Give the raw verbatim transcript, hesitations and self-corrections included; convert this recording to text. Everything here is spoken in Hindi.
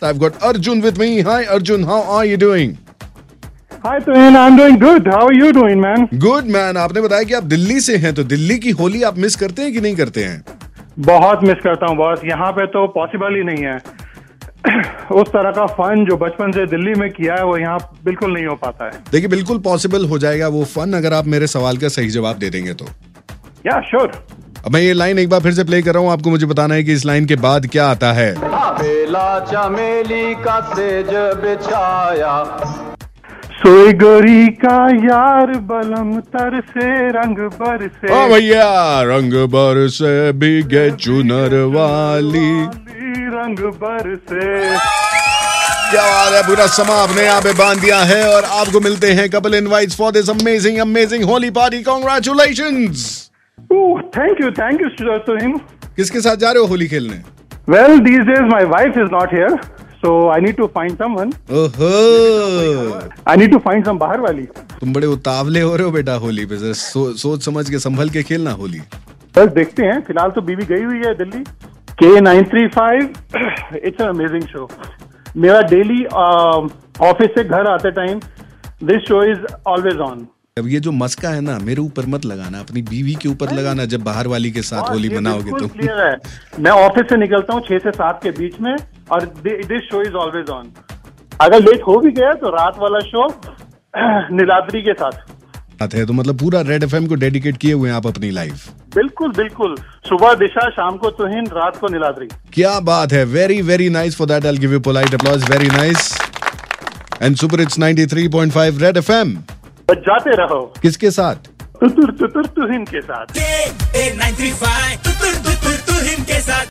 guest. I've got Arjun with me. Hi Arjun, how are you doing? Hi Tuhin, I'm doing good. How are you doing, man? Good man. आपने बताया कि आप दिल्ली से हैं, तो दिल्ली की होली आप मिस करते हैं कि नहीं करते हैं? बहुत मिस करता हूँ बॉस। यहाँ पे तो पॉसिबल ही नहीं है। उस तरह का फन जो बचपन से दिल्ली में किया है वो यहाँ बिल्कुल नहीं हो पाता है। देखिए बिल्कुल पॉसिबल हो जाएगा वो फन, अगर आप मेरे सवाल का सही जवाब दे देंगे तो। या श्योर। अब मैं ये लाइन एक बार फिर से प्ले कर रहा हूँ, आपको मुझे बताना है कि इस लाइन के बाद क्या आता है। बेला चमेली का सेज बिछाया, सोई गोरी का यार बलम तर से रंग बर से। ओ भैया, रंग बर से भीगे चुनर वाली, रंग बर से। क्या बात है, पूरा समा आपने यहाँ पे बांध दिया है और आपको मिलते हैं couple invites for this amazing amazing Holi party. Congratulations. Thank you thank you Tuhin. किसके साथ जा रहे हो होली खेलने? Well these days my wife is not here, so I need to find someone. ओहो, I need to find some बाहर वाली। तुम बड़े उतावले हो रहे हो बेटा होली पे, जरा सो, सोच समझ के संभल के खेलना होली। बस देखते हैं, फिलहाल तो बीवी गई हुई है दिल्ली। के nine three five, it's an amazing show. मेरा डेली ऑफिस से घर आते time this show is always on. अब ये जो मस्का है ना, मेरे ऊपर मत लगाना, अपनी बीवी के ऊपर लगाना जब बाहर वाली के साथ होली मनाओगे तो। क्लियर है, मैं ऑफिस से निकलता हूँ छह से सात के बीच में और this show is always on. अगर लेट हो भी गया तो रात वाला शो नीलाद्री के साथ है, तो मतलब पूरा रेड एफएम को डेडिकेट किए हुए हैं आप अपनी लाइफ। बिल्कुल बिल्कुल, सुबह दिशा, शाम को तुहिन, रात को नीलाद्री। क्या बात है, very very nice. For that I will give you polite applause, very nice. And super hits ninety three point five red FM जाते रहो। किसके साथ? तुतुर तुतुर तुहिन के साथ। नाइन थ्री फाइव तुतुर तुतुर तुहिन के साथ।